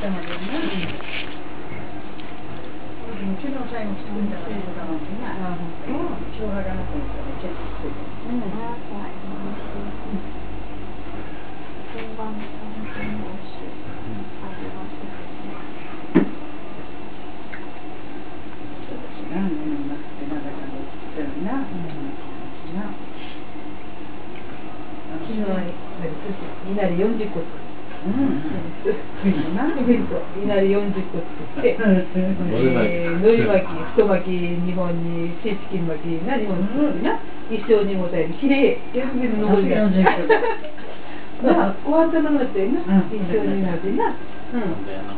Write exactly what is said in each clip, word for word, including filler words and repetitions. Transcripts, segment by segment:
たまでね。うちの最後作ったからたまにな。塩原がなくなったら結構ついてる。うん。ああ、怖い。本番の本当に美味しい。味がしますね。そうですね。うんなくてなんだかんだ作ってるな。うん。な。 昨日いなりよんじゅっこ作った。うん、なんでいなりよんじゅっこ作って、えー、のり巻き、太巻きにほんにシーチキン巻きなにほん作ってな、一生にもたえるきれい全部のりだな、ご飯となくなってな、一生にもてな。うん。入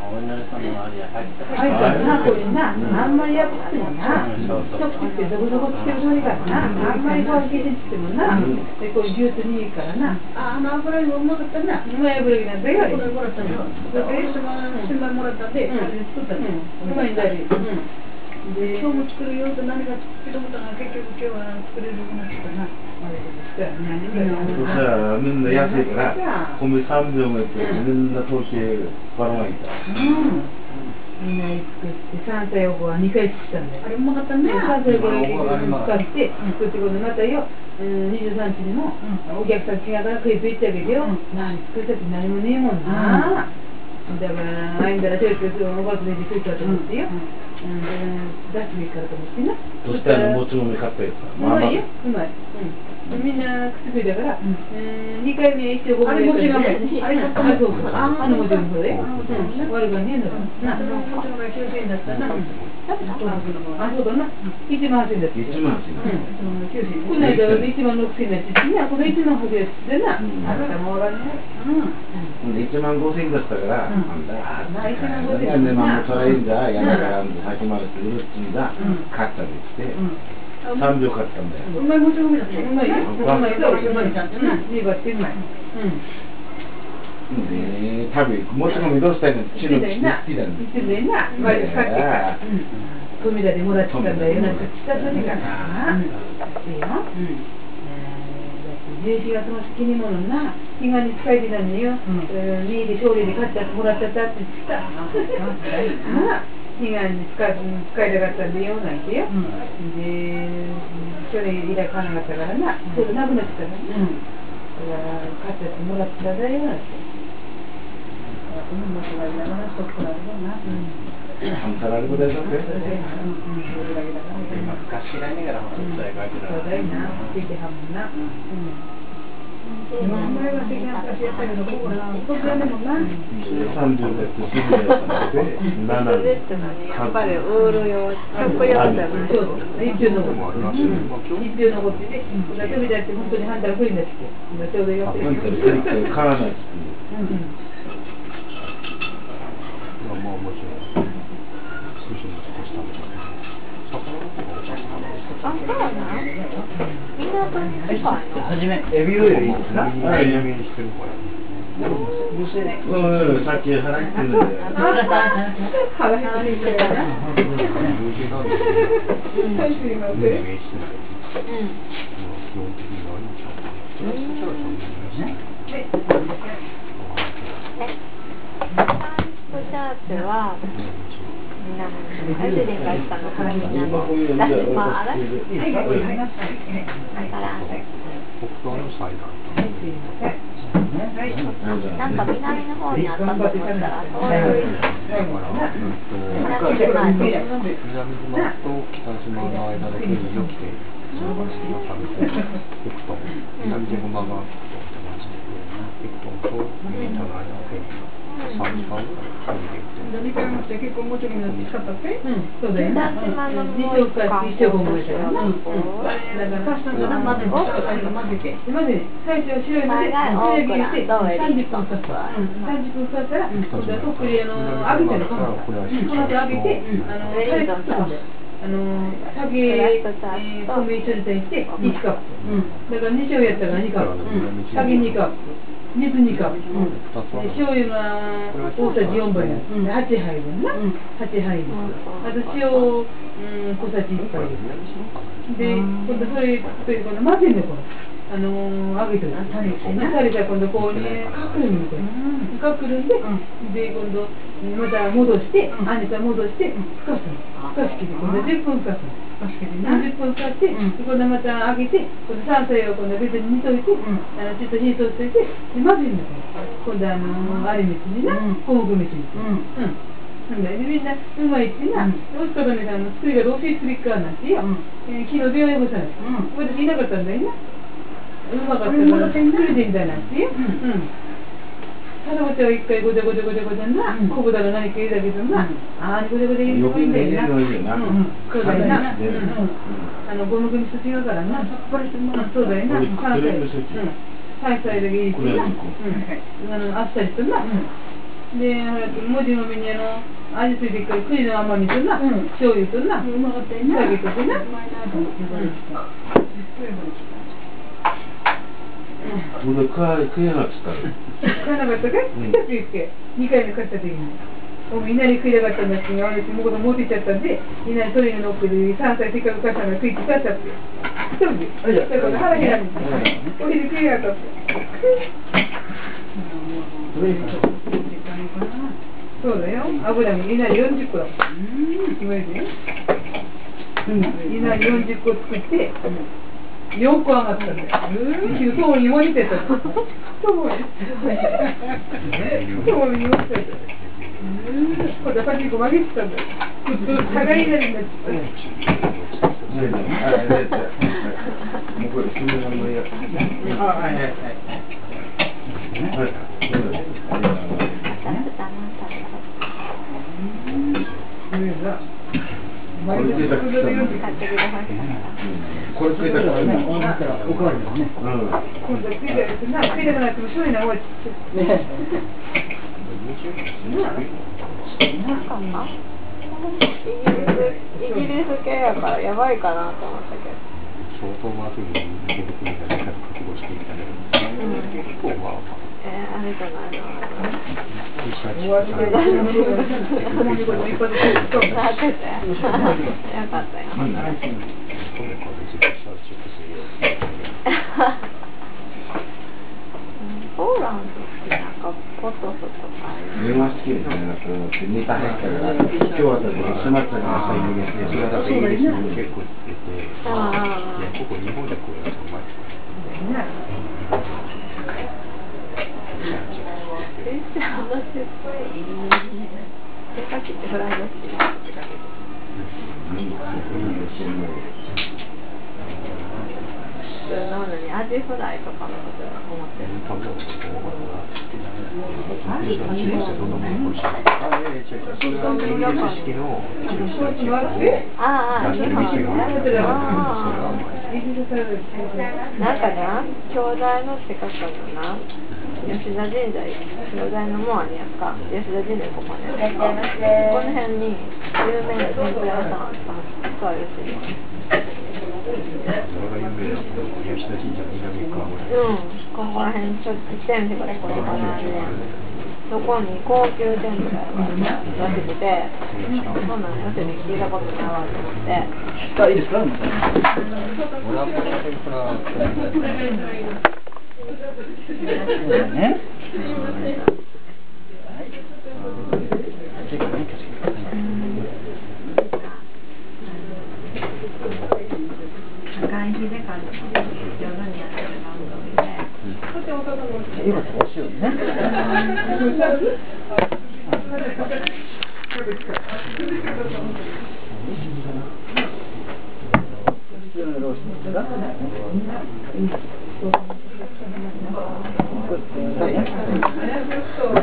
ったな、これな、あんまりやくってもな、一口ってどこどこつけるのにからな、あんまりご飯消しってもな、で、これぎゅっとにいからな。あ、あの油にもうまかったな。うまい油になったよ。これもらったの。だから、新米もらったんで、あれで作ったの。うまいんだり。今日も作るよって何か作って思ったら、結局今日は作れるようになってたな。 そしたらみんな安いから米さんびょうもやってみんな東京ばらまいた。 みんな作って山菜おこはにかい作ったんだよ。あれうまかったね。山菜おこを使って作ってこのまたよにじゅうさんにちにもお客さん来ながら食いついてあげてよ。何作ったって何もねえもんな。だからあいんだらちょいちょいおかずで食いたと思ってよ。出してもいいからと思ってな。 どうしてあのもち米買ったやつうまいよ、うまい。みんな口食いだから、にかいめ一生ごめん。あれもち米。あれ買ったの。そうそう。あのもち米それ。悪がねえんだから。そのもち米きゅうせんえんだったな。あ、そうだな。いちまんはっせんえんだって。 いちまんはっせんえん。 きゅうせんえん。この間いちまんろくせんえんだってな、このいちまんはっせんえんでな。あなたもおらね。 うん。いちまんごせんえんだったから、あんた、 あ、いちまんごせんえん。 なんでまんも取れんだ、やだから先まで売るっつんだ、買ったでって。さんびょう買ったんだよ。 うまいもち米だった。うまいよ。うまいぞ。うまいちゃんとな。リバってうまい。うん。 で、食べ、もち米どうしたいのってちのきて言ってたんだよ。 言ってんだよな。前で買ってから。富田でもらってたんだよ。なんかちったそれかな。いいよ。じゅういちがつの好きにものな、彼岸に使えてたんだよ。にいで勝利で買ったもらったったって言ってた。彼岸に使いたかったんでよ、なんてよ。で、去年以来買わなかったからな、ちょうどなくなってたからな。だから買ったってもらってたんだよ、なんて。うん、もしがいながらストックなるよな。 半皿あることやったって。 今昔らいながらほら伝え書いてた。 そうだよな、ついてはもんな。今前は関が昔やったけど、ここらここらでもな。 さんじゅうですぐやったので、ななで。 やっぱりウール用、食用じゃない。 そうそう、一票残って、一票残ってて、飛び出して本当に半たら不利になってきて、今ちょうどよって。 半たらカリカリ変わらないっつって。 まあもちろん。 あ、そうなの？港に近いの？ はじめエビオイルいいですな。 はい、闇にしてるから。うん、さっき腹減ってんだよ。 腹減ってるからな。最初にまず。うん。 シャーツはアジュリンがしたのからみんなのだしまあだしだからなんか南の方にあったと思ったらそういう南島と南島と北島の間で海を来てその場所を食べていくと南島が同じでいくとと南の間の海さんじかんぐらい海で行ってにかいもして結構もちろん使ったって。うん、そうだよな。 にしょうか一生ごもいたからな。うん。だからパスタなら混ぜて、最初混ぜて、混ぜて、最初は白いので白焼きにしてさんじゅっぷん経った。うん、さんじゅっぷん経ったら、今度はとっくりあの揚げてるかも。この後揚げて、あのタレ作ったんだよ。あの酒、米一緒に炊いていちカップ。うん。だからにしょうやったらにカップ。酒にカップ。水にカップ、醤油が大さじよんばいやつ、はちはいぶんな、はちはいです。あと塩、うん、小さじいっぱいです。で、今度それ作って今度混ぜんのこれ。あのー、揚げてる。タレした今度こうにかけるのこれ。 深くるんで、で今度また戻して、あねた戻してふかすの。ふかしきで今度じゅっぷんふかすの。じゅっぷんふかして、今度また揚げて、今度山菜を今度別に煮といて、あのちょっと火通しといて、で混ぜるの。今度あのあれ飯にな、昆布飯に。なんだよ、みんなうまいってな、おしかばねさんの作り方教えてくれっかなんてよ。昨日電話よこしたんです。私いなかったんだよな。うまかったから作れてみたいなんてよ。ただこちゃんは一回ごちゃごちゃごちゃごちゃな、昆布だら何か入れたけどな、ああごちゃごちゃ入れてもいいんだよな。そうだよな。あの五目味噌違うからな。そうだよな。関西関西だけ入れてな。あのあっさりとな。で、文字の目にあの味付いてるから栗の甘みとな、醤油とな、下げとてな。 俺食わ食えなかったの。 食わなかったかい？来たって言って、にかいめ買った時に。お前いなり食いたかったんだって、あれもうこと持ってっちゃったんで、いなり鶏ののっけでさんさいせっかく買ったの食いって買ったって。一人で。だから腹減らんで。お昼食えなかったって。そうだよ。油もいなりよんじゅっこだもん。決まりでよ。いなりよんじゅっこ作って、よんこ上がったんだよ。昨日友にも似てた。友に。友にも似てた。今度はじゅっこ曲げてたんだよ。下がりなりになっちゃった。 もうこれ新聞のもや。あ、はいはいはい。はい。これついたくしたの。これついたくしたの。 おかわりだね。 今度ついたやつな、ついたくなってもしょうゆなおい。ね。 イギリス系やからやばいかなと思ったけど。 相当まずい出てくるんじゃないかと覚悟していたけど、結構まあ。 えー、あれじゃないの。 終わりで。 よかったよ。ポーランドってなんかポトスとか。 電話好きですね。なんか似た入ったから今日はだって閉まったから朝イギリスで。 そうだね。結構出て、ああ、いやここ日本でこうやつうまいですから。 電車の出発でさっきってフライドチキンってかけて普通ののにアジフライとかのこと思ってる食べようと思うからチーズチーズどんなもの欲しいあ、いやいや違う違うそれはイギリス式のチーズチーズをああ、 出してる店があるんだけどそれはうまいなんかな、京大の近くのな吉田神社、京大のもあるやんか吉田神社ここねこの辺に有名な天ぷら屋さんがあるしそれが有名な吉田神社南側ぐらいうん、ここら辺ちょっと天ぷらこれからねそこに高級天ぷらがらしくてそんなのよしに聞いたことないわと思ってあ、いいですか？ 俺はこの天ぷらね。 赤井秀和の夜にやってる番組でよかったらお塩ね。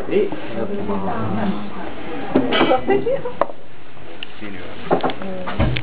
え